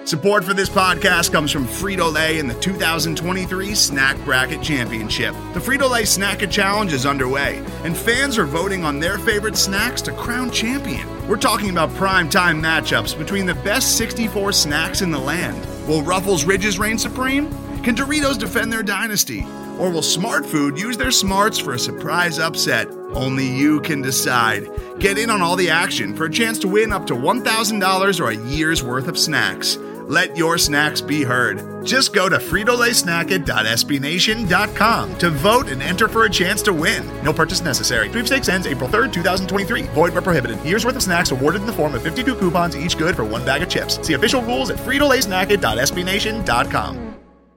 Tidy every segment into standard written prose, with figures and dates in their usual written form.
Support for this podcast comes from Frito-Lay and the 2023 Snack Bracket Championship. The Frito-Lay Snack-It Challenge is underway, and fans are voting on their favorite snacks to crown champion. We're talking about prime-time matchups between the best 64 snacks in the land. Will Ruffles Ridges reign supreme? Can Doritos defend their dynasty? Or will Smart Food use their smarts for a surprise upset? Only you can decide. Get in on all the action for a chance to win up to $1,000 or a year's worth of snacks. Let your snacks be heard. Just go to fritolaysnacket.sbnation.com to vote and enter for a chance to win. No purchase necessary. Sweepstakes ends April 3rd, 2023. Void where prohibited. Year's worth of snacks awarded in the form of 52 coupons, each good for one bag of chips. See official rules at fritolaysnacket.sbnation.com.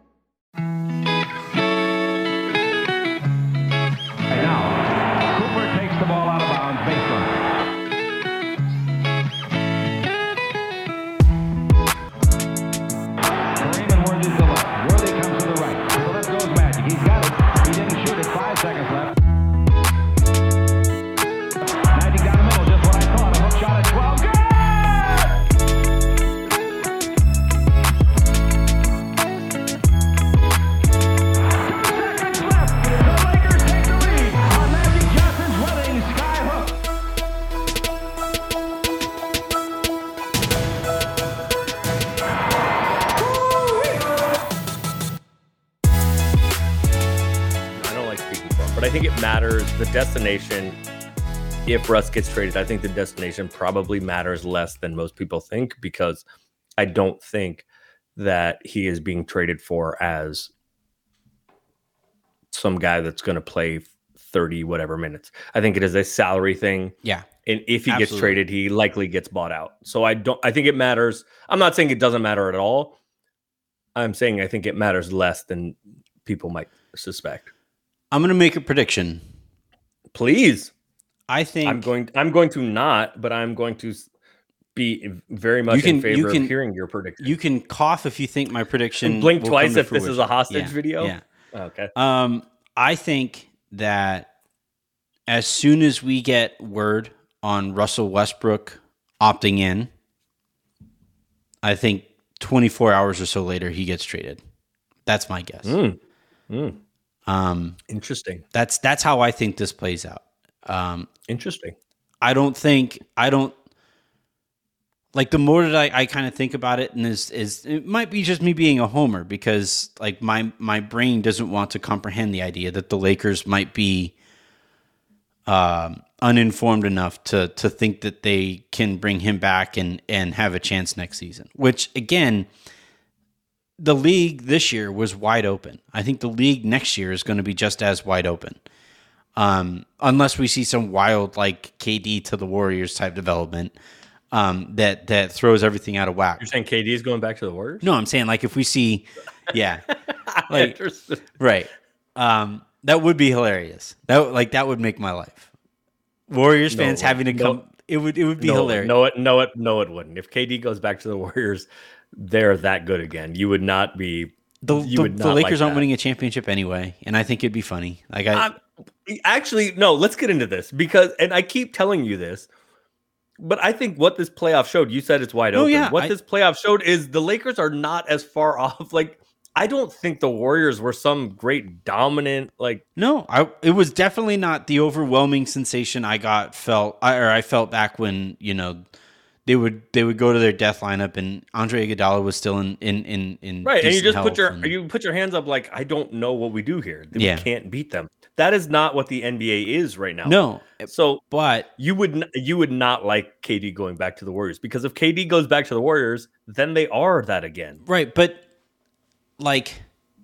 The destination, if Russ gets traded, I think the destination probably matters less than most people think, because I don't think that he is being traded for as some guy that's going to play 30 whatever minutes. I think it is a salary thing. Yeah. And if he gets traded, he likely gets bought out. So I think it matters. I'm not saying it doesn't matter at all. I'm saying I think it matters less than people might suspect. I'm going to make a prediction. Please. I think I'm going to not, but I'm going to be very much in favor of hearing your prediction. You can cough if you think my prediction. And blink twice if this is a hostage video. Yeah. Oh, okay. I think that as soon as we get word on Russell Westbrook opting in, I think 24 hours or so later he gets traded. That's my guess. Interesting. That's how I think this plays out. Interesting. I don't like, the more that I kind of think about it, and is it might be just me being a homer, because like my brain doesn't want to comprehend the idea that the Lakers might be uninformed enough to think that they can bring him back and have a chance next season, which again, the league this year was wide open. I think the league next year is going to be just as wide open. Unless we see some wild, like KD to the Warriors type development that throws everything out of whack. You're saying KD is going back to the Warriors? No, I'm saying like if we see, yeah, like right, that would be hilarious. That would make my life. Warriors fans having to come, it would be hilarious. No, it wouldn't. If KD goes back to the Warriors, they're that good again. You would not be. The Lakers aren't winning a championship anyway, and I think it'd be funny. Like actually, no. Let's get into this, because, and I keep telling you this, but I think what this playoff showed. You said it's wide open. Yeah, this playoff showed is the Lakers are not as far off. Like, I don't think the Warriors were some great dominant. Like, no, it was definitely not the overwhelming sensation I felt back when They would go to their death lineup, and Andre Iguodala was still in right, and you just put your hands up like, I don't know what we do here. We can't beat them. That is not what the NBA is right now. No, so but you would not like KD going back to the Warriors, because if KD goes back to the Warriors, then they are that again. Right, but like,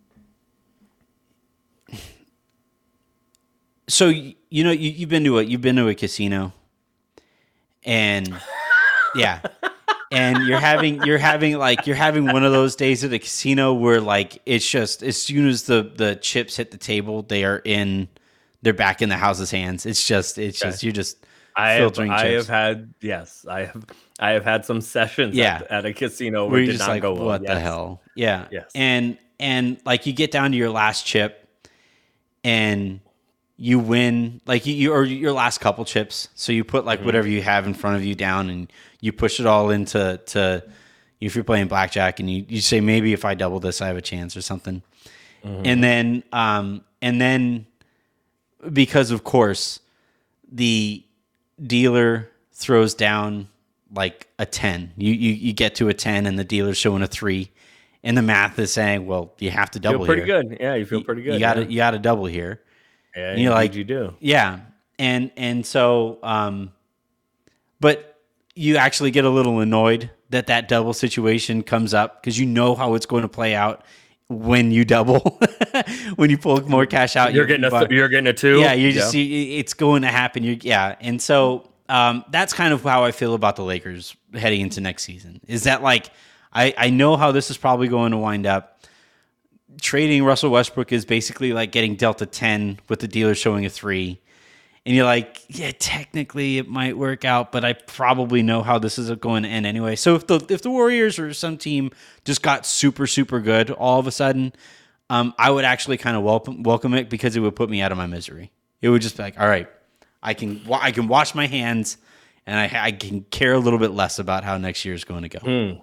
so you've been to a casino, and. Yeah. And you're having one of those days at a casino where like it's just as soon as the chips hit the table, they're back in the house's hands. It's just you're just filtering chips. I have had some sessions at a casino where it did not go well. What the hell? Yeah. Yes. And like you get down to your last chip and you win, like or your last couple chips. So you put like whatever you have in front of you down, and you push it all into if you're playing blackjack and you say, maybe if I double this, I have a chance or something. And then because of course the dealer throws down like a 10, you get to a 10 and the dealer's showing a 3, and the math is saying, well, you have to double. Feel pretty here. good. Yeah, you feel pretty good. You got to double here. Yeah, and you're like, you do. Yeah, and so, but you actually get a little annoyed that double situation comes up because you know how it's going to play out when you double. When you pull more cash out, you're getting a 2. Yeah, you just see it's going to happen. And so that's kind of how I feel about the Lakers heading into next season. Is that like I know how this is probably going to wind up. Trading Russell Westbrook is basically like getting dealt a 10 with the dealer showing a 3. And you're like, yeah, technically it might work out, but I probably know how this is going to end anyway. So if the Warriors or some team just got super, super good all of a sudden, I would actually kind of welcome it because it would put me out of my misery. It would just be like, all right, I can wash my hands and I can care a little bit less about how next year is going to go.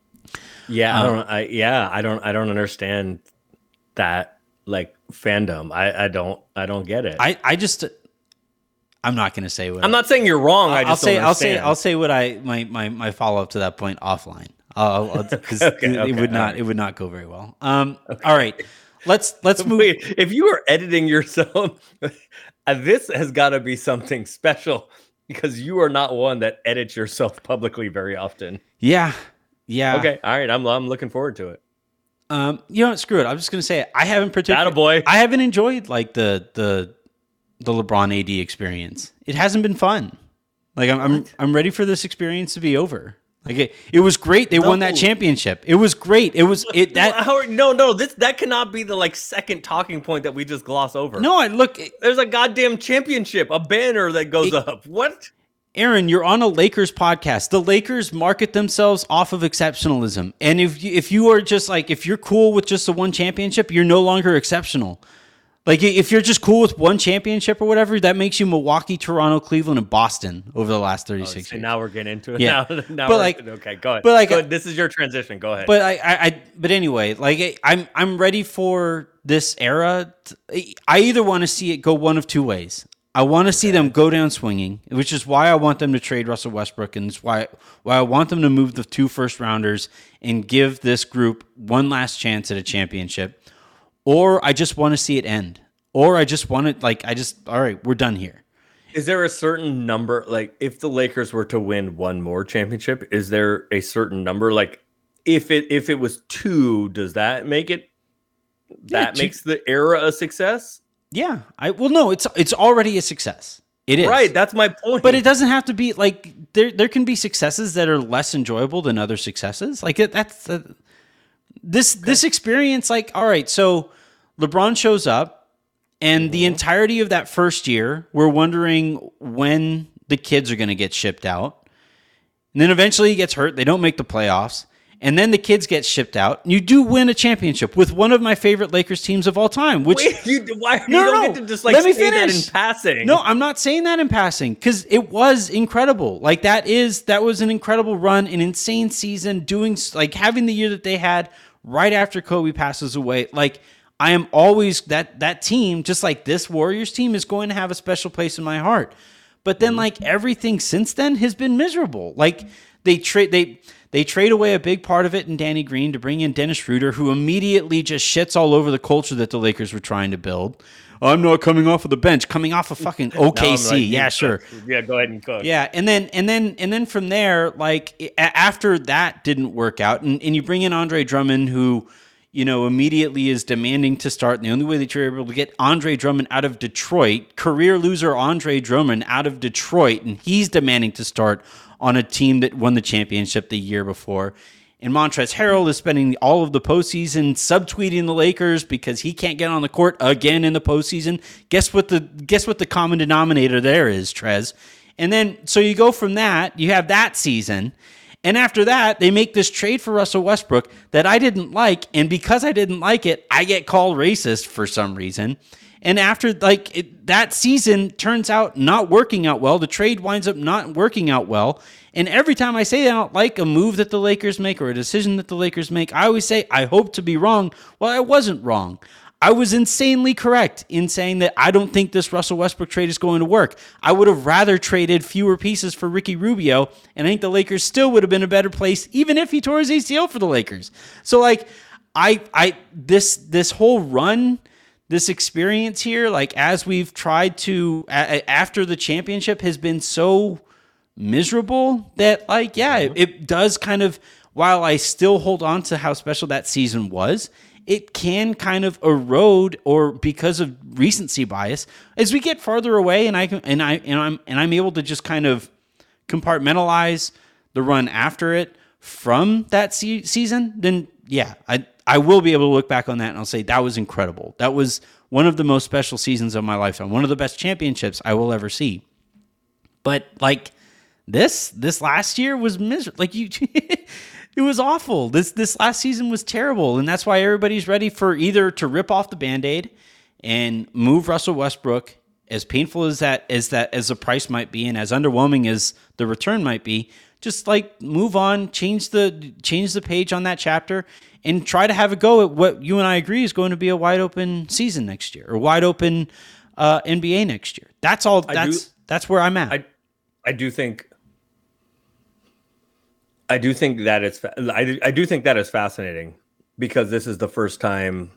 Yeah, I don't understand that like fandom. I don't get it. I'm not going to say what. I'm not saying you're wrong. I'll say what my follow up to that point offline. Because it would not go very well. All right, let's move. Wait, if you are editing yourself, this has got to be something special because you are not one that edits yourself publicly very often. Yeah. Okay. All right. I'm looking forward to it. You know what? Screw it. I'm just going to say it. I haven't enjoyed like the LeBron AD experience. It hasn't been fun. Like I'm ready for this experience to be over. Like it was great. They won that championship. It was great. No. That cannot be the like second talking point that we just gloss over. No, there's a goddamn championship, a banner that goes up. What? Aaron, you're on a Lakers podcast. The Lakers market themselves off of exceptionalism. And if you are just like, if you're cool with just the one championship, you're no longer exceptional. Like if you're just cool with one championship or whatever, that makes you Milwaukee, Toronto, Cleveland, and Boston over the last 36 years. Now we're getting into it. Yeah. Okay, go ahead. But like, this is your transition. Go ahead. But anyway, like I'm ready for this era. I either want to see it go one of two ways. I want to see them go down swinging, which is why I want them to trade Russell Westbrook, and it's why I want them to move the 2 first-rounders and give this group one last chance at a championship. Or I just want to see it end. Or I just want it, all right, we're done here. Is there a certain number, like if the Lakers were to win one more championship, is there a certain number? Like if it was 2, does that make it, makes the era a success? Yeah. No, it's already a success. It is. Right, that's my point. But it doesn't have to be, like, there can be successes that are less enjoyable than other successes. Like, this experience, like, all right, so LeBron shows up, and the entirety of that first year, we're wondering when the kids are going to get shipped out. And then eventually he gets hurt. They don't make the playoffs. And then the kids get shipped out. You do win a championship with one of my favorite Lakers teams of all time. Which Wait, you don't get to just like Let me say finish. that in passing. No, I'm not saying that in passing because it was incredible. Like that was an incredible run, an insane season. Having the year that they had right after Kobe passes away. Like I am always that team, just like this Warriors team, is going to have a special place in my heart. But then like everything since then has been miserable. Like they trade away a big part of it in Danny Green to bring in Dennis Schroeder, who immediately just shits all over the culture that the Lakers were trying to build. I'm not coming off of the bench, coming off of fucking OKC. Yeah, sure. Yeah, go ahead and cook. Yeah, and then from there, like after that didn't work out, and you bring in Andre Drummond, who immediately is demanding to start. And the only way that you're able to get Andre Drummond out of Detroit, career loser Andre Drummond out of Detroit, and he's demanding to start on a team that won the championship the year before. And Montrezl Harrell is spending all of the postseason subtweeting the Lakers because he can't get on the court again in the postseason. Guess what the common denominator there is, Trez? And then so you go from that, you have that season, and after that they make this trade for Russell Westbrook that I didn't like, and because I didn't like it, I get called racist for some reason. And after that season turns out not working out well, the trade winds up not working out well, And every time I say I don't like a move that the Lakers make or a decision that the Lakers make, I always say, I hope to be wrong. Well, I wasn't wrong. I was insanely correct in saying that I don't think this Russell Westbrook trade is going to work. I would have rather traded fewer pieces for Ricky Rubio, and I think the Lakers still would have been a better place, even if he tore his ACL for the Lakers. So, like, this whole run, this experience here, like, as we've tried to, after the championship, has been so miserable that, like, yeah, it does kind of, while I still hold on to how special that season was, it can kind of erode, or because of recency bias, as we get farther away, and I'm able to just kind of compartmentalize the run after it from that season. Then yeah, I will be able to look back on that and I'll say that was incredible. That was one of the most special seasons of my lifetime, one of the best championships I will ever see. But like this last year was miserable. Like it was awful. This last season was terrible, and that's why everybody's ready for either to rip off the Band-Aid and move Russell Westbrook, as painful as the price might be, and as underwhelming as the return might be. Just like move on, change the page on that chapter, and try to have a go at what you and I agree is going to be a wide open season next year, or wide open NBA next year. That's all. That's where I'm at. I do think that is fascinating, because this is the first time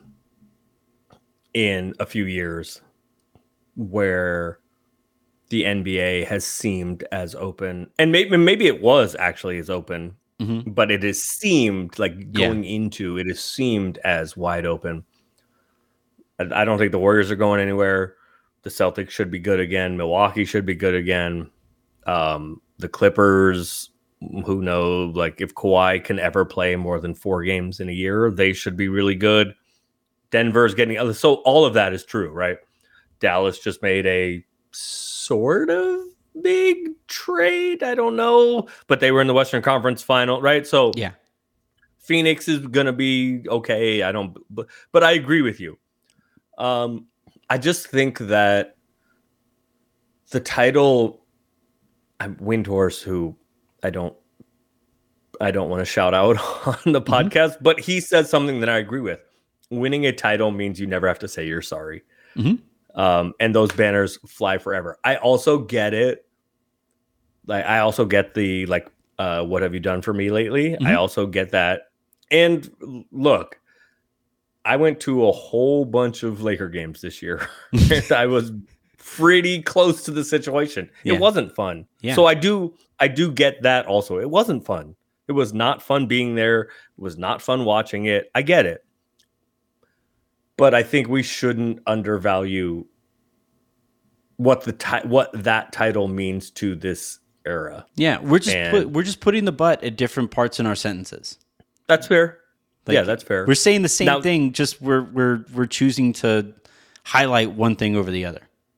in a few years where the NBA has seemed as open, and maybe it was actually as open, but it has seemed like going into it has seemed as wide open. I don't think the Warriors are going anywhere. The Celtics should be good again. Milwaukee should be good again. The Clippers, who knows, like if Kawhi can ever play more than 4 games in a year, they should be really good. Denver's getting, so all of that is true, right? Dallas just made a sort of big trade. I don't know, but they were in the Western Conference final, right? So yeah, Phoenix is going to be okay. But I agree with you. I just think that the title, Windhorse, who I don't want to shout out on the podcast, but he says something that I agree with. Winning a title means you never have to say you're sorry. And those banners fly forever. I also get it. Like, I also get the, like, what have you done for me lately? I also get that. And look, I went to a whole bunch of Laker games this year. And I was pretty close to the situation. It wasn't fun. So I do get that also. It wasn't fun. It was not fun being there. It was not fun watching it. I get it. But I think we shouldn't undervalue what that title means to this era. Yeah, we're just putting the but at different parts in our sentences. That's fair. Like, that's fair. We're saying the same thing, just we're choosing to highlight one thing over the other.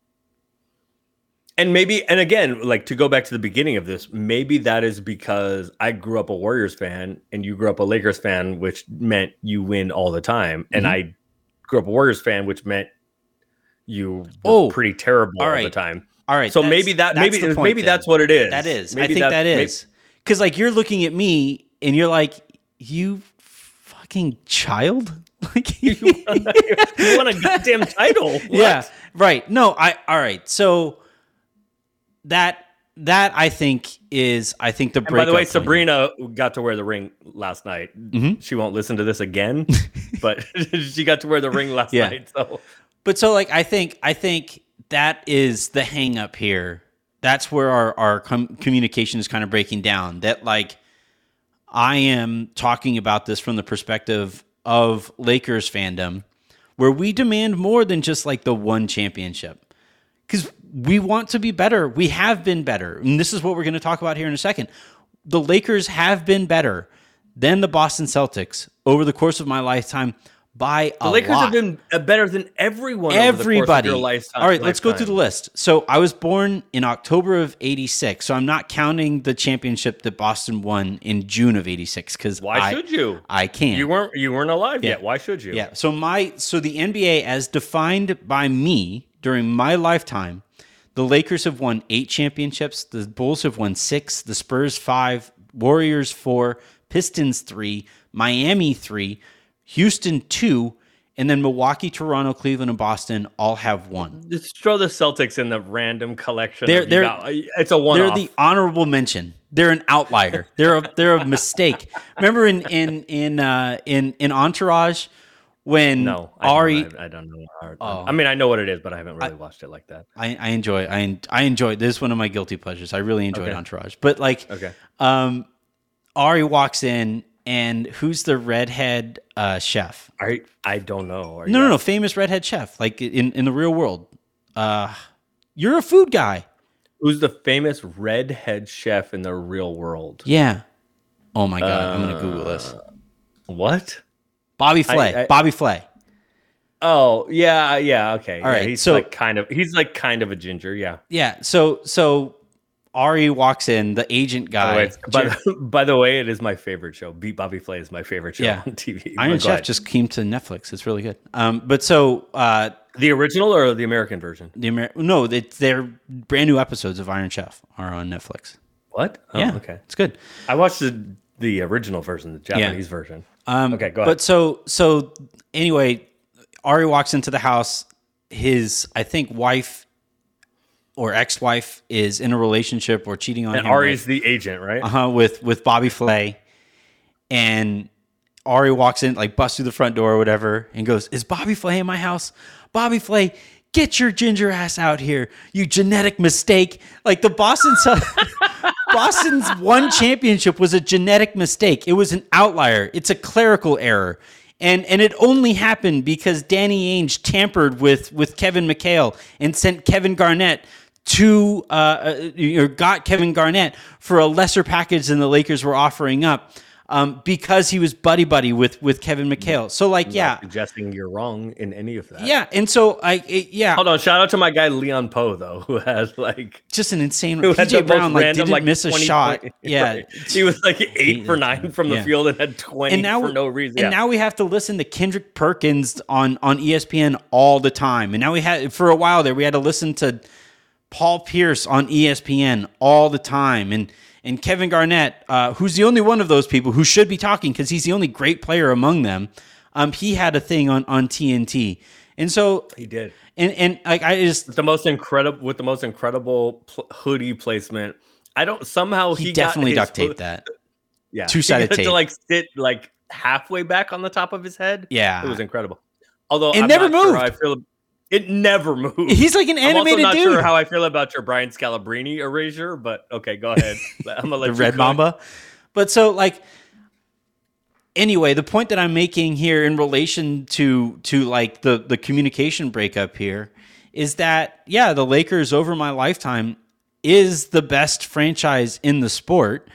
And again, like, to go back to the beginning of this, maybe that is because I grew up a Warriors fan and you grew up a Lakers fan, which meant you win all the time. And I grew up a Warriors fan, which meant you were pretty terrible all the time. All right. So maybe that's what it is. That is. I think that is. Because, like, you're looking at me and you're like, you fucking child? Like, you want a goddamn title. What? Yeah. Right. No, all right. So that I think the breakup. By the way, Sabrina got to wear the ring last night. She won't listen to this again, but she got to wear the ring last night. So, like, I think that is the hang up here. That's where our communication is kind of breaking down. That, like, I am talking about this from the perspective of Lakers fandom, where we demand more than just, like, the one championship. Because we want to be better. We have been better. And this is what we're going to talk about here in a second. The Lakers have been better than the Boston Celtics over the course of my lifetime by a lot. The Lakers have been better than everyone over the course of your lifetime. All right, let's go through the list. So I was born in October of 86. So I'm not counting the championship that Boston won in June of 86. Because why should you? I can't. You weren't alive yet. Why should you? Yeah. So the NBA, as defined by me during my lifetime, The Lakers have won 8 championships. The Bulls have won 6. The Spurs 5. Warriors 4. Pistons 3. Miami 3. Houston 2. And then Milwaukee, Toronto, Cleveland, and Boston all have 1. Just throw the Celtics in the random collection. It's a one-off. They're the honorable mention. They're an outlier. They're a mistake. Remember in Entourage when Ari? I don't know. I mean, I know what it is, but I haven't really watched it like that. I enjoy. I enjoy. This is one of my guilty pleasures. I really enjoyed Entourage. But like, Ari walks in, and who's the redhead chef? I don't know. No, famous redhead chef, like in the real world. You're a food guy. Who's the famous redhead chef in the real world? Yeah. Oh my God, I'm gonna Google this. What? Bobby Flay. Bobby Flay. Oh yeah, okay. All right, he's so like kind of a ginger, yeah. Yeah. So Ari walks in, the agent guy. By the way, it is my favorite show. Beat Bobby Flay is my favorite show on TV. Iron Chef just came to Netflix. It's really good. But so the original or the American version? No, they're brand new episodes of Iron Chef are on Netflix. What? Oh, yeah, okay. It's good. I watched the original version, the Japanese version. Okay, go ahead. But so anyway, Ari walks into the house. His, I think, wife or ex-wife is in a relationship or cheating on him. And Ari's the agent, right? With Bobby Flay. And Ari walks in, like busts through the front door or whatever, and goes, "Is Bobby Flay in my house? Bobby Flay, get your ginger ass out here, you genetic mistake." Like the Boston's one championship was a genetic mistake. It was an outlier. It's a clerical error. And it only happened because Danny Ainge tampered with Kevin McHale and sent Kevin Garnett got Kevin Garnett for a lesser package than the Lakers were offering up, because he was buddy with Kevin McHale. So like, not suggesting you're wrong in any of that. Yeah, and so Hold on, shout out to my guy Leon Poe though, who has like just an insane. PJ Brown didn't miss a shot. Yeah, he was like 8 for 9 from the field and had 20 for no reason. And now we have to listen to Kendrick Perkins on ESPN all the time. And now for a while there we had to listen to Paul Pierce on ESPN all the time. And Kevin Garnett, who's the only one of those people who should be talking because he's the only great player among them, he had a thing on TNT. And so he did. And like I just with the most incredible hoodie placement. I don't somehow he definitely duct taped that. Yeah, two-sided tape to like sit like halfway back on the top of his head. Yeah, it was incredible. Although it never moved. It never moved. He's like an animated dude. I'm also not sure how I feel about your Brian Scalabrine erasure, but okay, go ahead. I'm gonna let the Red Mamba. But so like, anyway, the point that I'm making here in relation to like the communication breakup here is that the Lakers over my lifetime is the best franchise in the sport,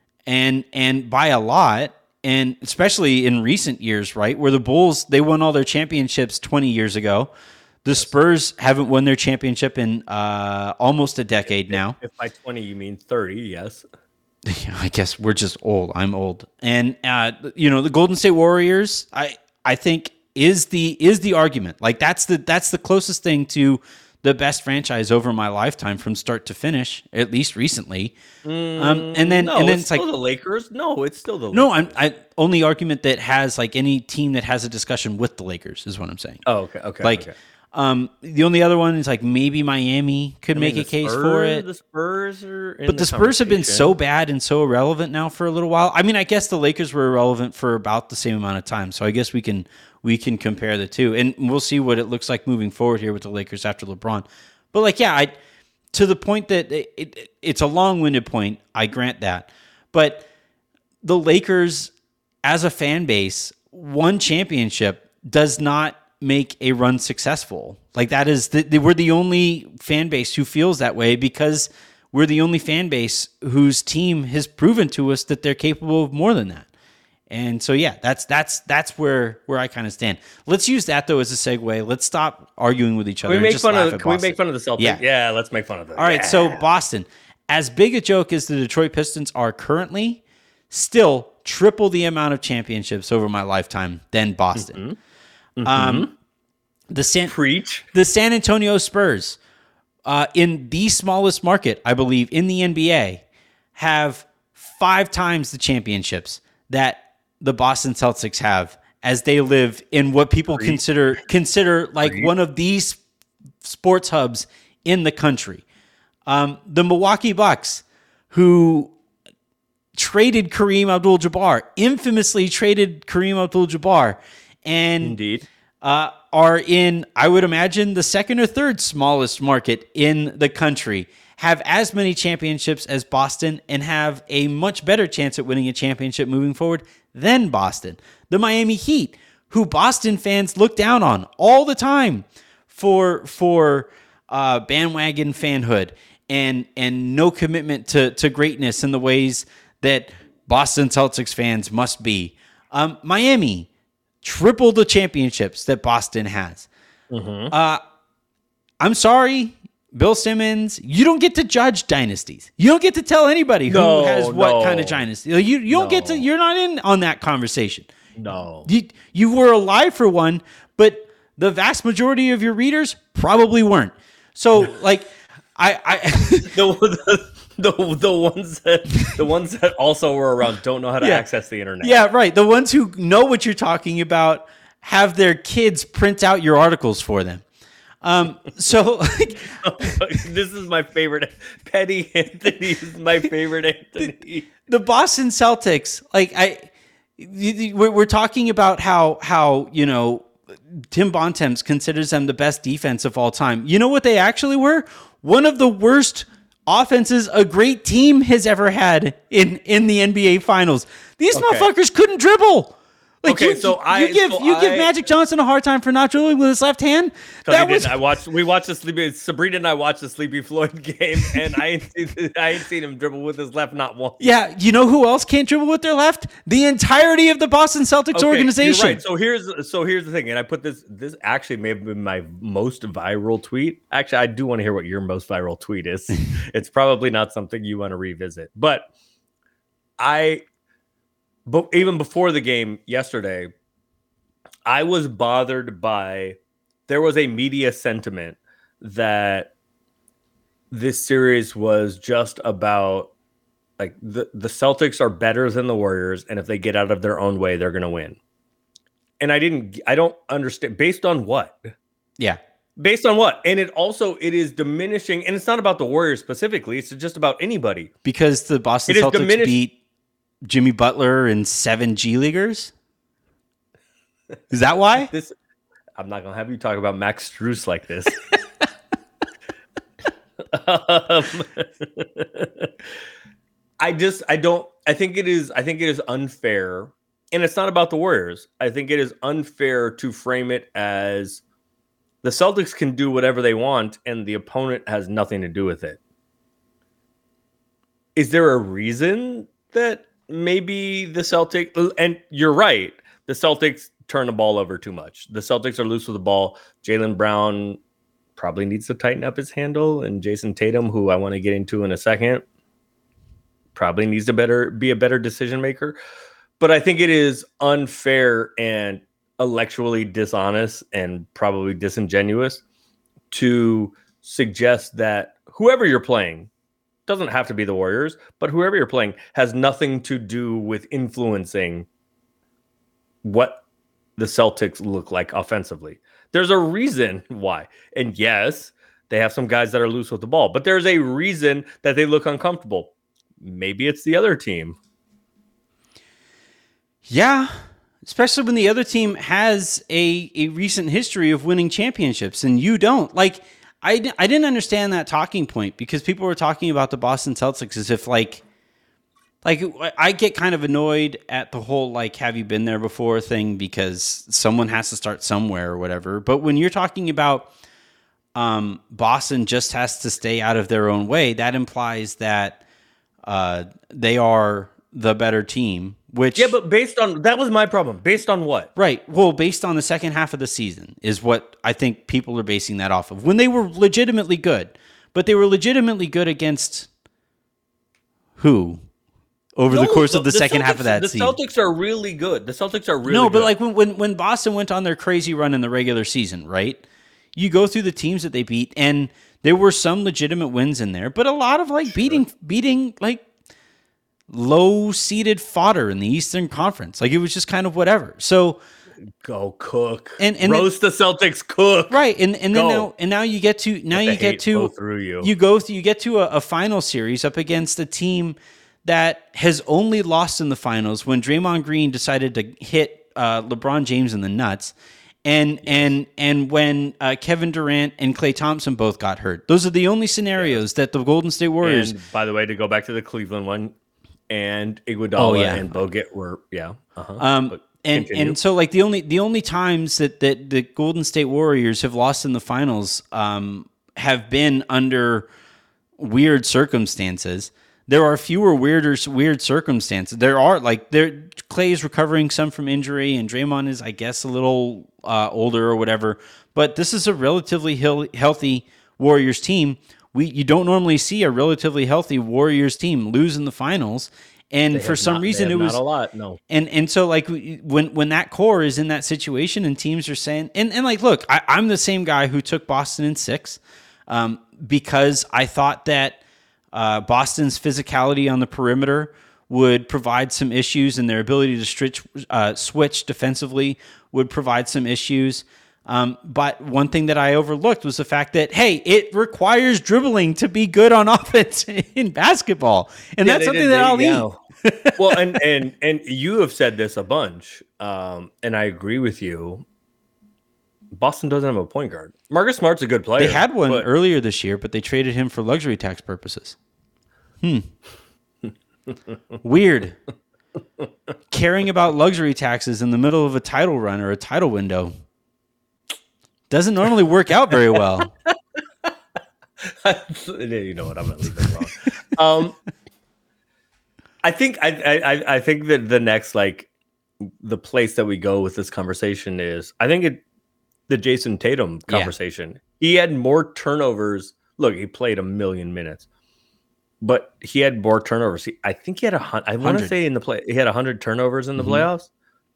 and by a lot. And especially in recent years, right, where the Bulls, they won all their championships 20 years ago. The Spurs haven't won their championship in almost a decade now. If by 20 you mean 30, yes. I guess we're just old. I'm old. And the Golden State Warriors, I think is the argument. Like that's the closest thing to the best franchise over my lifetime from start to finish, at least recently. And then it's like the Lakers. No, it's still the Lakers. No, I only argument that has like any team that has a discussion with the Lakers is what I'm saying. Oh, okay. Like, okay. The only other one is like maybe Miami could make a case for it. The Spurs are in but the Spurs have been so bad and so irrelevant now for a little while. I mean, I guess the Lakers were irrelevant for about the same amount of time. So I guess we can compare the two, and we'll see what it looks like moving forward here with the Lakers after LeBron. But like, to the point that it's a long-winded point, I grant that. But the Lakers, as a fan base, one championship does not make a run successful. Like that is we're the only fan base who feels that way because we're the only fan base whose team has proven to us that they're capable of more than that. And so that's where I kind of stand. Let's use that though as a segue. Let's stop arguing with each other. Can we make fun of the Celtics? Yeah, let's make fun of them. All right, so Boston, as big a joke as the Detroit Pistons are currently, still triple the amount of championships over my lifetime than Boston. Mm-hmm. The San Antonio Spurs, in the smallest market, I believe, in the NBA, have 5 times the championships that the Boston Celtics have, as they live in what people consider like one of these sports hubs in the country. The Milwaukee Bucks, who traded Kareem Abdul-Jabbar, infamously traded Kareem Abdul-Jabbar, and Indeed. Are in, I would imagine, the second or third smallest market in the country, have as many championships as Boston, and have a much better chance at winning a championship moving forward than Boston. The Miami Heat, who Boston fans look down on all the time for bandwagon fanhood and no commitment to greatness in the ways that Boston Celtics fans must be. Miami, triple the championships that Boston has. I'm sorry, Bill Simmons, you don't get to judge dynasties. You don't get to tell anybody who has what kind of dynasty. You don't get to, you're not in on that conversation. No. You were alive for one, but the vast majority of your readers probably weren't. So like the ones that also were around don't know how to access the internet. Yeah, right. The ones who know what you're talking about have their kids print out your articles for them. So like, this is my favorite. Petty Anthony is my favorite Anthony. The Boston Celtics, like we're talking about how Tim Bontemps considers them the best defense of all time. You know what they actually were? One of the worst offenses a great team has ever had in the NBA Finals. These motherfuckers couldn't dribble. Like you give Magic Johnson a hard time for not dribbling with his left hand. We watched Sabrina and I watched the Sleepy Floyd game, and I ain't seen him dribble with his left not once. Yeah, you know who else can't dribble with their left? The entirety of the Boston Celtics organization. You're right. So here's the thing, and I put this actually may have been my most viral tweet. Actually, I do want to hear what your most viral tweet is. It's probably not something you want to revisit, but even before the game yesterday, I was bothered by, there was a media sentiment that this series was just about like the Celtics are better than the Warriors, and if they get out of their own way, they're going to win. And I don't understand based on what? Yeah. Based on what? And it is diminishing, and it's not about the Warriors specifically, it's just about anybody. Because the Boston Celtics beat Jimmy Butler and 7 G Leaguers? Is that why? I'm not going to have you talk about Max Strus like this. I think it is unfair, and it's not about the Warriors. I think it is unfair to frame it as the Celtics can do whatever they want and the opponent has nothing to do with it. Is there a reason that maybe the Celtics, and you're right, the Celtics turn the ball over too much. The Celtics are loose with the ball. Jaylen Brown probably needs to tighten up his handle, and Jason Tatum, who I want to get into in a second, probably needs to be a better decision maker. But I think it is unfair and intellectually dishonest and probably disingenuous to suggest that whoever you're playing, doesn't have to be the Warriors, but whoever you're playing has nothing to do with influencing what the Celtics look like offensively. There's a reason why. And yes, they have some guys that are loose with the ball, but there's a reason that they look uncomfortable. Maybe it's the other team. Yeah, especially when the other team has a recent history of winning championships and you don't. Like, I didn't understand that talking point, because people were talking about the Boston Celtics as if like I get kind of annoyed at the whole like have you been there before thing, because someone has to start somewhere or whatever. But when you're talking about Boston just has to stay out of their own way, that implies that they are the better team. Which, yeah, but based on, that was my problem. Based on what? Right. Well, based on the second half of the season is what I think people are basing that off of. When they were legitimately good, but they were legitimately good against who over the course of the second half of that season? The Celtics are really good. The Celtics are really good. But like when Boston went on their crazy run in the regular season, right? You go through the teams that they beat, and There were some legitimate wins in there, but a lot of like beating like low-seeded fodder in the Eastern Conference. Like it was just kind of whatever. So go Cook and roast the Celtics, Cook. Right. And then now you get to a final series up against a team that has only lost in the finals when Draymond Green decided to hit LeBron James in the nuts. And when Kevin Durant and Klay Thompson both got hurt. Those are the only scenarios that the Golden State Warriors. And by the way, to go back to the Cleveland one, and Iguodala and Bogut were And so like the only times that the Golden State Warriors have lost in the finals have been under weird circumstances. There are fewer weird circumstances. Klay is recovering some from injury, and Draymond is, I guess, a little older or whatever. But this is a relatively healthy Warriors team. You don't normally see a relatively healthy Warriors team lose in the finals, and for some reason it was not a lot. No, and so like when that core is in that situation, and teams are saying, and like, look, I'm the same guy who took Boston in 6, because I thought that Boston's physicality on the perimeter would provide some issues, and their ability to switch defensively would provide some issues. But one thing that I overlooked was the fact that, hey, it requires dribbling to be good on offense in basketball. And that's something that I'll eat. Well, and you have said this a bunch, and I agree with you. Boston doesn't have a point guard. Marcus Smart's a good player. They had one earlier this year, but they traded him for luxury tax purposes. Weird. Caring about luxury taxes in the middle of a title run or a title window doesn't normally work out very well. You know what? I'm going to leave it wrong. I think that the next, like, the place that we go with this conversation is, I think the Jason Tatum conversation. Yeah. He had more turnovers. Look, he played 1 million minutes, but he had more turnovers. I think he had I want to say he had 100 turnovers in the playoffs.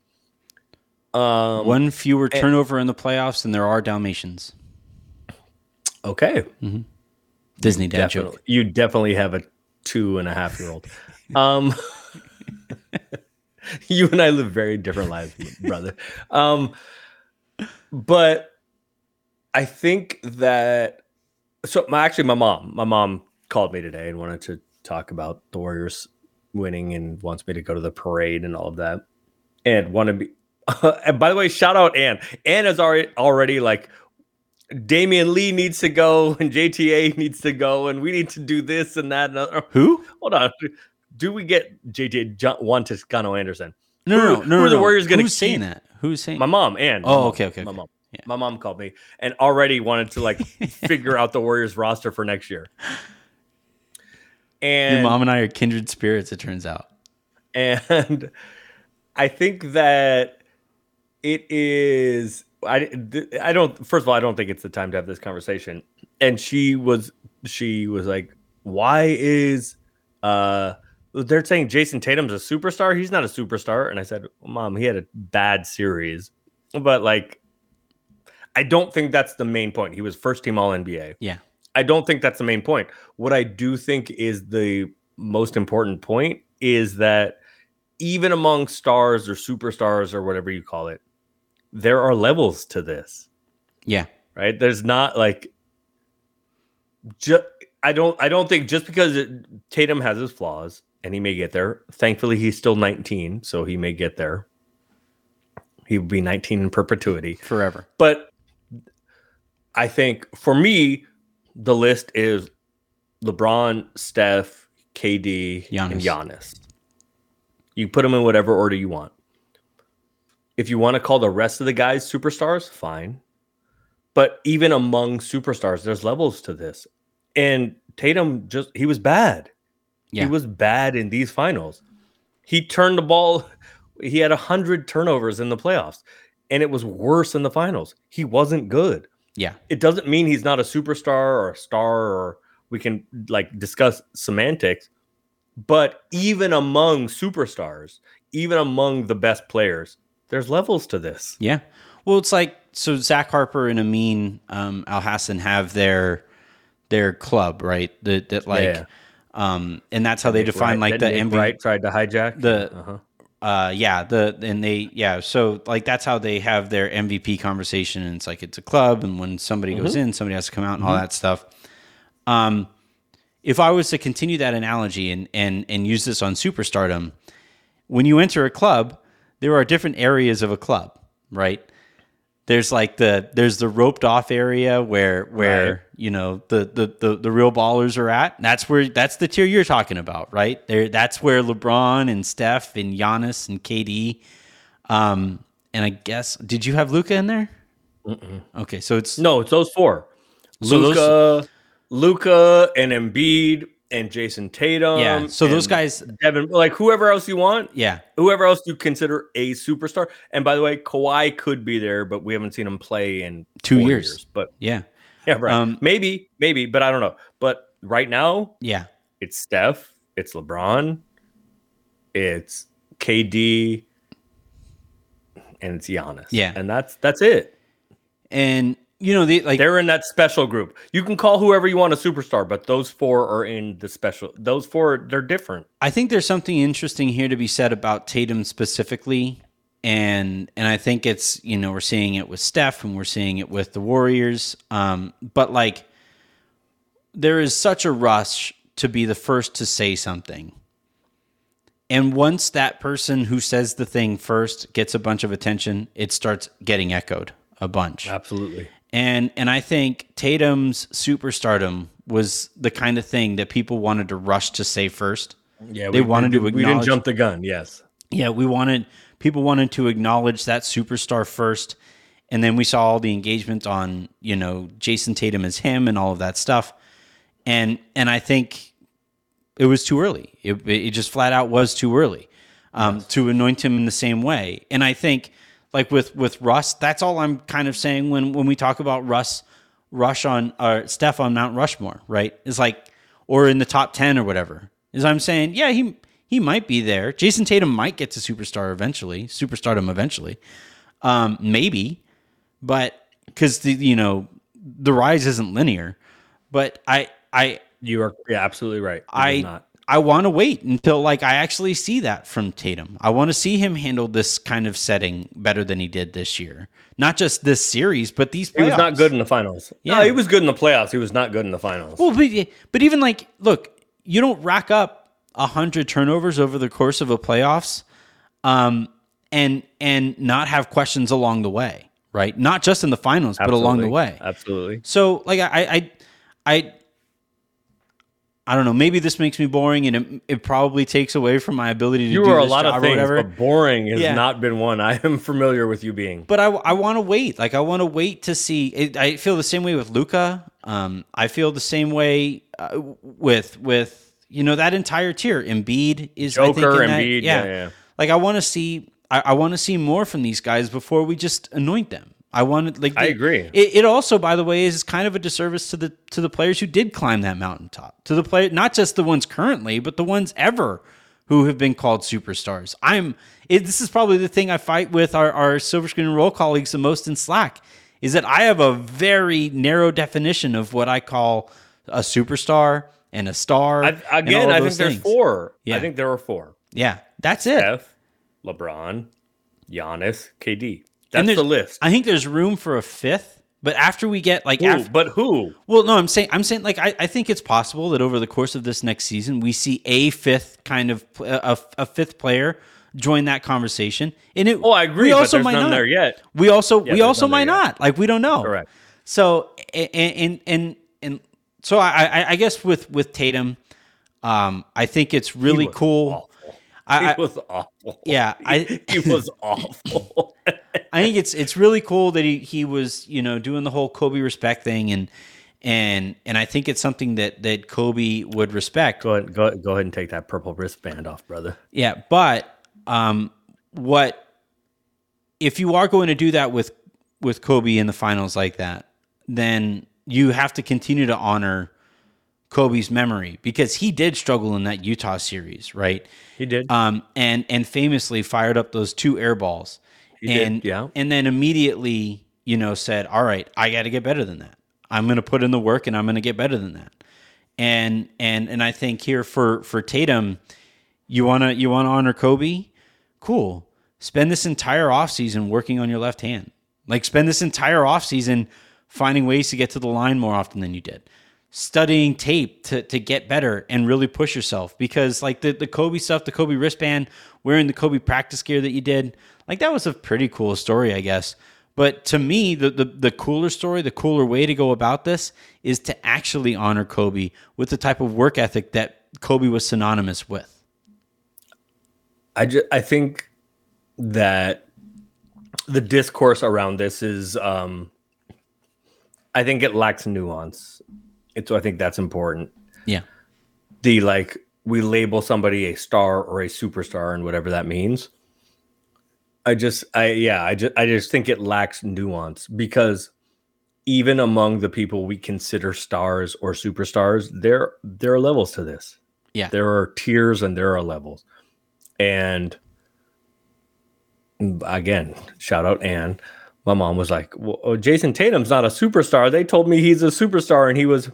One fewer turnover in the playoffs than there are Dalmatians. Okay. Mm-hmm. Disney dad joke. You definitely have a 2.5-year-old. You and I live very different lives, brother. But I think that my mom called me today and wanted to talk about the Warriors winning and wants me to go to the parade and all of that, and want to be. And by the way, shout out Ann. Ann is already like, Damian Lee needs to go and JTA needs to go and we need to do this and that. And who? Hold on. Do we get JTA Juan Toscano Anderson? No. Who are the Warriors going to keep? Who's saying that? Who's saying? My mom, Ann. Oh, okay. My mom. Yeah. My mom called me and already wanted to like figure out the Warriors roster for next year. And your mom and I are kindred spirits, it turns out. And I think that it is. I don't. First of all, I don't think it's the time to have this conversation. And she was like, "Why is they're saying Jason Tatum's a superstar? He's not a superstar." And I said, "Mom, he had a bad series, but like, I don't think that's the main point. He was first team All NBA. Yeah, I don't think that's the main point. What I do think is the most important point is that even among stars or superstars or whatever you call it, there are levels to this. Yeah. Right. There's not like, I don't think just because Tatum has his flaws and he may get there. Thankfully, he's still 19, so he may get there. He will be 19 in perpetuity. Forever. But I think for me, the list is LeBron, Steph, KD, and Giannis. You put them in whatever order you want. If you want to call the rest of the guys superstars, fine. But even among superstars, there's levels to this. And Tatum he was bad. Yeah. He was bad in these finals. He turned the ball. He had 100 turnovers in the playoffs, and it was worse in the finals. He wasn't good. Yeah. It doesn't mean he's not a superstar or a star, or we can like discuss semantics. But even among superstars, even among the best players, there's levels to this. Yeah. Well, it's like, so Zach Harper and Amin Al-Hassan have their their club, right? That like, Yeah. and that's how they define like the Nick MVP. Wright tried to hijack So like that's how they have their MVP conversation, and it's like it's a club, and when somebody goes in, somebody has to come out, and all that stuff. If I was to continue that analogy and use this on Superstardom, when you enter a club, there are different areas of a club, right? There's like there's the roped off area where Right. you know the real ballers are at. That's the tier you're talking about, right? That's where LeBron and Steph and Giannis and KD, and I guess did you have Luka in there? Okay, so it's No, it's those four. So Luka and Embiid and Jason Tatum. Yeah, so those and guys- Devin, like whoever else you want. yeah. Whoever else you consider a superstar. And by the way, Kawhi could be there, but we haven't seen him play in 2 4 years. But Yeah. yeah, right. Maybe, but I don't know. But right now, Yeah. it's Steph, it's LeBron, it's KD, and it's Giannis. Yeah. And that's it. And you know, They're in that special group. You can call whoever you want a superstar, but those four are in the special. Those four, they're different. I think there's something interesting here to be said about Tatum specifically. And I think it's, you know, we're seeing it with Steph and we're seeing it with the Warriors. But like there is such a rush to be the first to say something. And once that person who says the thing first gets a bunch of attention, it starts getting echoed a bunch. Absolutely. And I think Tatum's superstardom was the kind of thing that people wanted to rush to say first. Yeah, They wanted to we didn't acknowledge- jump the gun. Yes. Yeah, people wanted to acknowledge that superstar first, and then we saw all the engagement on, you know, Jason Tatum as him and all of that stuff. And I think it was too early. It just flat out was too early to anoint him in the same way. And I think like with Russ, that's all I'm kind of saying when we talk about Steph on Mount Rushmore, right? It's like, or in the top 10 or whatever. Is I'm saying, yeah, he might be there. Jason Tatum might get to superstardom eventually. Maybe, but because the rise isn't linear. But You are absolutely right. I want to wait until like I actually see that from Tatum. I want to see him handle this kind of setting better than he did this year. Not just this series, but these playoffs. He was not good in the finals. Yeah. No, he was good in the playoffs. He was not good in the finals. Well, but even like, look, you don't rack up 100 turnovers over the course of a playoffs, and not have questions along the way, right? Not just in the finals, but along the way. Absolutely. So like I don't know. Maybe this makes me boring, and it probably takes away from my ability to do You are a this lot job of or things, whatever. but boring has Yeah. not been one I am familiar with you being. But I want to wait. Like I want to wait to see. I feel the same way with Luka. I feel the same way with that entire tier. Embiid is I think, Joker, in that- Embiid, yeah. Like I want to see. I want to see more from these guys before we just anoint them. I agree. It also, by the way, is kind of a disservice to the players who did climb that mountaintop. To the player, not just the ones currently, but the ones ever who have been called superstars. This is probably the thing I fight with our Silver Screen and Roll colleagues the most in Slack, is that I have a very narrow definition of what I call a superstar and a star. I and think all of those there's things. 4. Yeah. I think there are 4. Yeah, that's it. Steph, LeBron, Giannis, KD. And That's there's- the list. I think there's room for a 5th, but after we get like But who? Well, no, I'm saying like I think it's possible that over the course of this next season we see a 5th kind of a 5th player join that conversation. And it. Oh, I agree. We But also there's might none not. there yet. We also there's none might there yet. not. Like we don't know. Correct. So and so I guess with Tatum, I think it's really cool. Awful. I- He was awful. Yeah, he was awful. I think it's really cool that he was doing the whole Kobe respect thing and I think it's something that Kobe would respect. Go ahead and take that purple wristband off, brother. Yeah, but what if you are going to do that with Kobe in the finals like that? Then you have to continue to honor Kobe's memory because he did struggle in that Utah series, right? He did. And famously fired up those 2 air balls. He did, yeah. And then immediately, said, all right, I got to get better than that. I'm going to put in the work and I'm going to get better than that. And I think here for Tatum, you want to honor Kobe? Cool. Spend this entire offseason working on your left hand. Like, spend this entire offseason finding ways to get to the line more often than you did. Studying tape to get better and really push yourself. Because, like, the Kobe stuff, the Kobe wristband, wearing the Kobe practice gear that you did, like, that was a pretty cool story, I guess. But to me, the cooler story, the cooler way to go about this is to actually honor Kobe with the type of work ethic that Kobe was synonymous with. I think that the discourse around this is, I think it lacks nuance. So I think that's important. Yeah. We label somebody a star or a superstar and whatever that means. I just think it lacks nuance, because even among the people we consider stars or superstars, there are levels to this. Yeah. There are tiers and there are levels. And again, shout out Ann. My mom was like, well, Jason Tatum's not a superstar. They told me he's a superstar, and he was,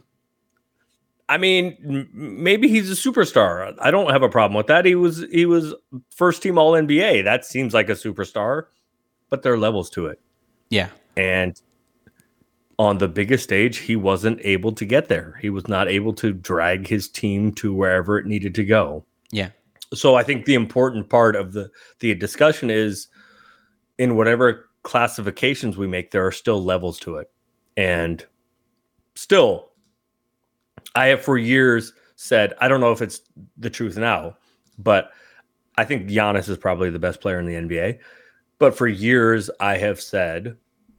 I mean, maybe he's a superstar. I don't have a problem with that. He was first team All NBA. That seems like a superstar, but there are levels to it. Yeah. And on the biggest stage, he wasn't able to get there. He was not able to drag his team to wherever it needed to go. Yeah. So I think the important part of the discussion is, in whatever classifications we make, there are still levels to it. And still, I have for years said, I don't know if it's the truth now, but I think Giannis is probably the best player in the NBA. But for years, I have said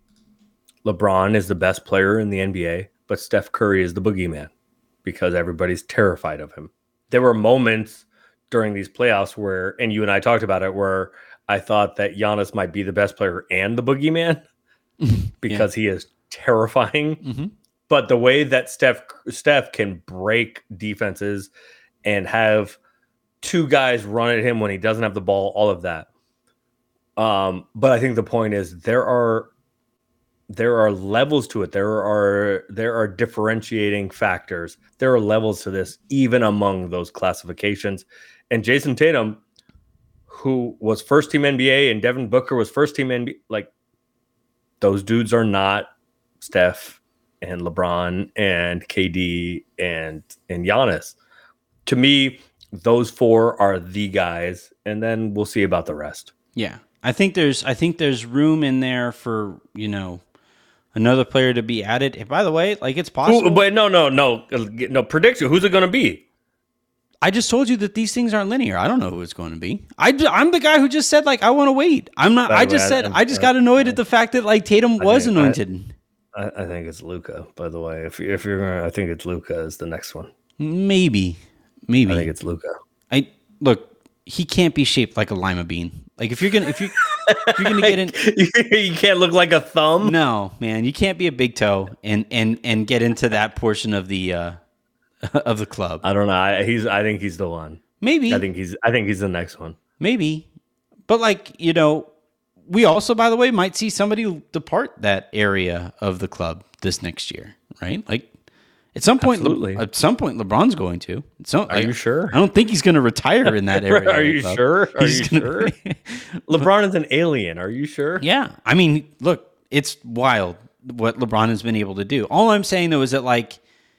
LeBron is the best player in the NBA, but Steph Curry is the boogeyman, because everybody's terrified of him. There were moments during these playoffs where, and you and I talked about it, where I thought that Giannis might be the best player and the boogeyman because he is terrifying. Mm-hmm. But the way that Steph can break defenses and have two guys run at him when he doesn't have the ball, all of that. But I think the point is there are levels to it. There are differentiating factors. There are levels to this, even among those classifications. And Jason Tatum, who was first team NBA, and Devin Booker was first team NBA, like, those dudes are not Steph and LeBron and KD and Giannis. To me, those four are the guys, and then we'll see about the rest. Yeah. I think there's room in there for, another player to be added. And by the way, like, it's possible. But no. Prediction. Who's it going to be? I just told you that these things aren't linear. I don't know who it's going to be. I'm the guy who just said, like, I want to wait. I'm not. I just got annoyed at the fact that, like, Tatum was anointed. I think it's Luka. By the way, if you're gonna, I think it's Luka is the next one. Maybe. I think it's Luka. Look. He can't be shaped like a lima bean. Like, if you're gonna get in, you can't look like a thumb. No, man, you can't be a big toe and get into that portion of the club. I don't know. I think he's the one. Maybe. I think he's the next one. Maybe, but, like, we also, by the way, might see somebody depart that area of the club this next year, right? Like, at some point, LeBron's going to. Are you sure? I don't think he's going to retire in that area. Are you sure? Are you sure? LeBron is an alien. Are you sure? Yeah. I mean, look, it's wild what LeBron has been able to do. All I'm saying, though, is that, like,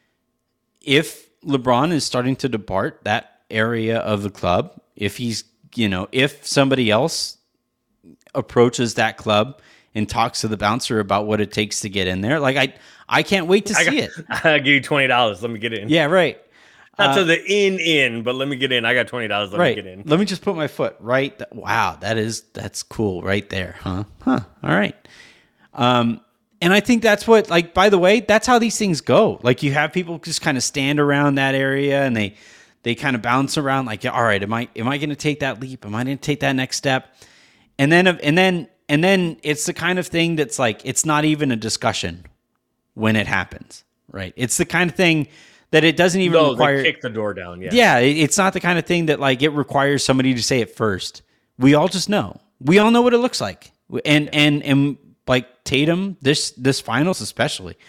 if LeBron is starting to depart that area of the club, if he's, if somebody else approaches that club and talks to the bouncer about what it takes to get in there, like, I can't wait to see it. I'll give you $20. Let me get in. Yeah, right. Not to the in, but let me get in. I got $20. Let me get in. Let me just put my foot right. Wow, that's cool right there, huh? All right. And I think that's what, like, by the way, that's how these things go. Like, you have people just kind of stand around that area and they kind of bounce around, like, all right, am I going to take that leap? Am I going to take that next step? And then it's the kind of thing that's like, it's not even a discussion when it happens, right? It's the kind of thing that it doesn't even require. They kick the door down. Yeah, it's not the kind of thing that, like, it requires somebody to say it first. We all just know. We all know what it looks like. And like Tatum, this finals especially,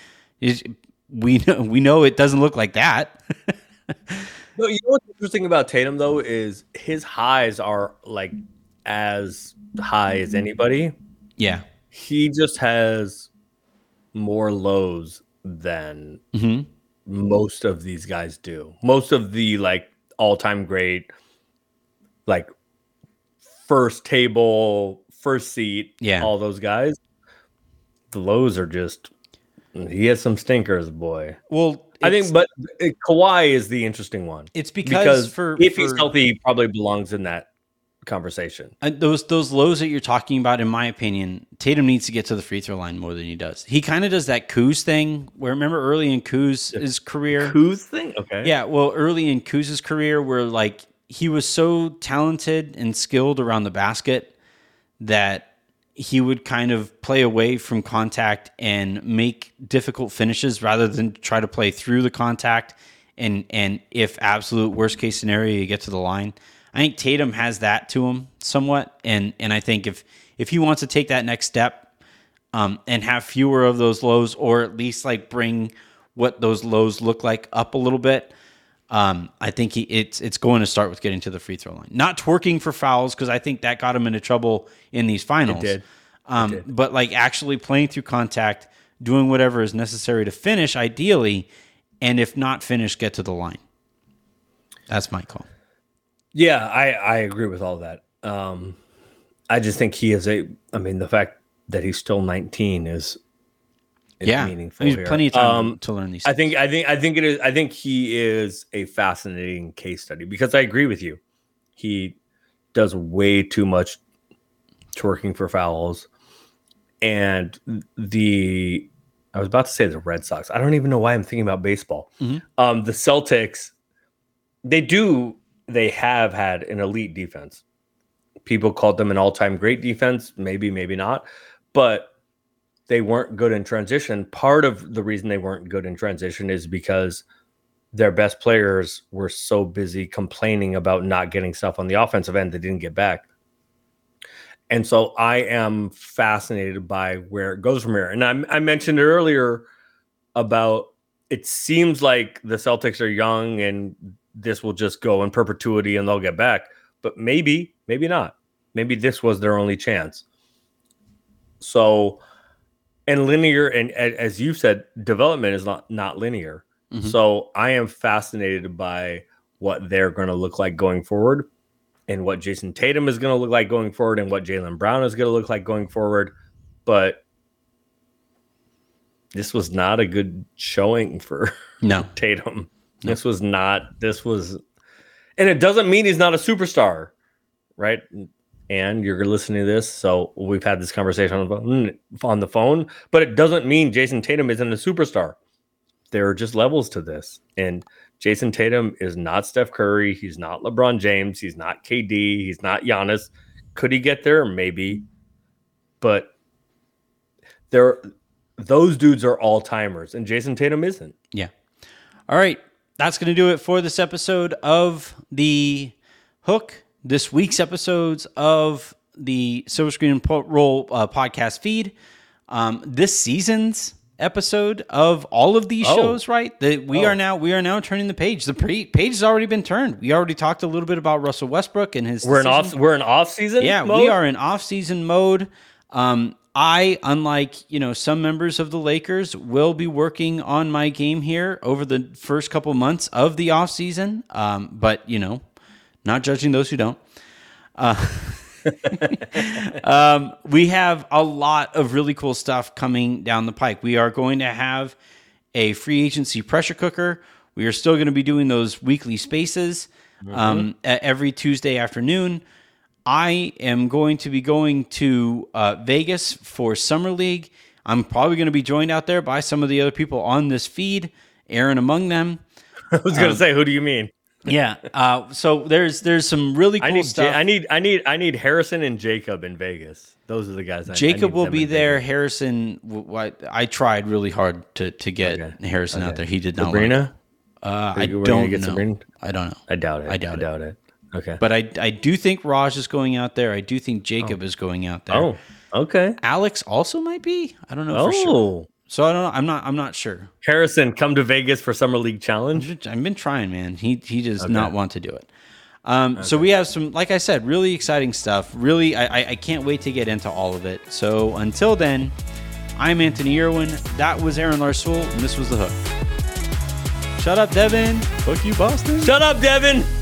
We know it doesn't look like that. No, you know what's interesting about Tatum though is his highs are like as high as anybody. Yeah. He just has more lows than most of these guys do. Most of the like all-time great, like first table, first seat, all those guys, the lows are just, he has some stinkers, boy. Well, I think, but Kawhi is the interesting one. It's because if he's healthy, he probably belongs in that conversation. Those lows that you're talking about, in my opinion, Tatum needs to get to the free throw line more than he does. He kind of does that Kuz thing where, remember early in Kuz's career? Kuz thing? Okay. Yeah, well, early in Kuz's career where like he was so talented and skilled around the basket that he would kind of play away from contact and make difficult finishes rather than try to play through the contact. And if absolute worst case scenario, you get to the line. I think Tatum has that to him somewhat. And I think if he wants to take that next step and have fewer of those lows, or at least like bring what those lows look like up a little bit, I think it's going to start with getting to the free throw line. Not twerking for fouls, because I think that got him into trouble in these finals. It did. But like actually playing through contact, doing whatever is necessary to finish, ideally, and if not finish, get to the line. That's my call. Yeah, I agree with all that. I just think he is the fact that he's still 19 is meaningful. He's here. Plenty of time to learn these things. I think he is a fascinating case study, because I agree with you. He does way too much twerking for fouls. And I was about to say the Red Sox. I don't even know why I'm thinking about baseball. The Celtics, they have had an elite defense. People called them an all-time great defense. Maybe not. But they weren't good in transition. Part of the reason they weren't good in transition is because their best players were so busy complaining about not getting stuff on the offensive end they didn't get back. And so I am fascinated by where it goes from here. And I mentioned earlier about, it seems like the Celtics are young and this will just go in perpetuity and they'll get back. But maybe not. Maybe this was their only chance. So, and linear, and as you said, development is not linear. So I am fascinated by what they're going to look like going forward, and what Jason Tatum is going to look like going forward, and what Jaylen Brown is going to look like going forward. But this was not a good showing for Tatum. No. This was, and it doesn't mean he's not a superstar, right? And you're listening to this, so we've had this conversation on the phone, but it doesn't mean Jason Tatum isn't a superstar. There are just levels to this. And Jason Tatum is not Steph Curry. He's not LeBron James. He's not KD. He's not Giannis. Could he get there? Maybe. But those dudes are all-timers, and Jason Tatum isn't. Yeah. All right. That's going to do it for this episode of The Hook. This week's episodes of the Silver Screen and Roll podcast feed. This season's episode of all of these shows, right? We are now turning the page. The page has already been turned. We already talked a little bit about Russell Westbrook and his. We're in off season. Yeah, mode? We are in off season mode. I, unlike some members of the Lakers, will be working on my game here over the first couple months of the off season. But not judging those who don't. We have a lot of really cool stuff coming down the pike. We are going to have a free agency pressure cooker. We are still going to be doing those weekly spaces every Tuesday afternoon. I am going to be going to Vegas for Summer League. I'm probably going to be joined out there by some of the other people on this feed, Aaron among them. I was going to say, who do you mean? Yeah. So there's some really cool stuff. I need Harrison and Jacob in Vegas. Those are the guys. Jacob will be there. Vegas. Harrison, I tried really hard to get Harrison out there. He did not. Sabrina? I don't know. Sabrina? I don't know. I doubt it. Okay. But I do think Raj is going out there. I do think Jacob is going out there. Oh, okay. Alex also might be. I don't know for sure. So I don't know. I'm not sure. Harrison, come to Vegas for Summer League Challenge. I've been trying, man. He does not want to do it. So we have some, like I said, really exciting stuff. Really, I can't wait to get into all of it. So until then, I'm Anthony Irwin. That was Aaron Larsoul, and this was The Hook. Shut up, Devin. Fuck you, Boston. Shut up, Devin.